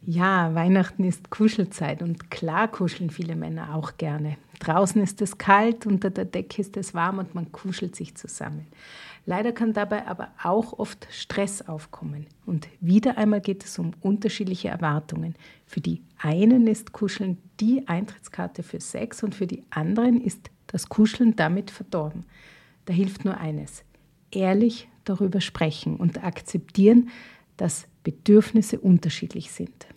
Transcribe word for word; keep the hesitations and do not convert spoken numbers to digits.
Ja, Weihnachten ist Kuschelzeit und klar kuscheln viele Männer auch gerne. Draußen ist es kalt, unter der Decke ist es warm und man kuschelt sich zusammen. Leider kann dabei aber auch oft Stress aufkommen. Und wieder einmal geht es um unterschiedliche Erwartungen. Für die einen ist Kuscheln die Eintrittskarte für Sex und für die anderen ist das Kuscheln damit verdorben. Da hilft nur eines: ehrlich darüber sprechen und akzeptieren, dass Bedürfnisse unterschiedlich sind.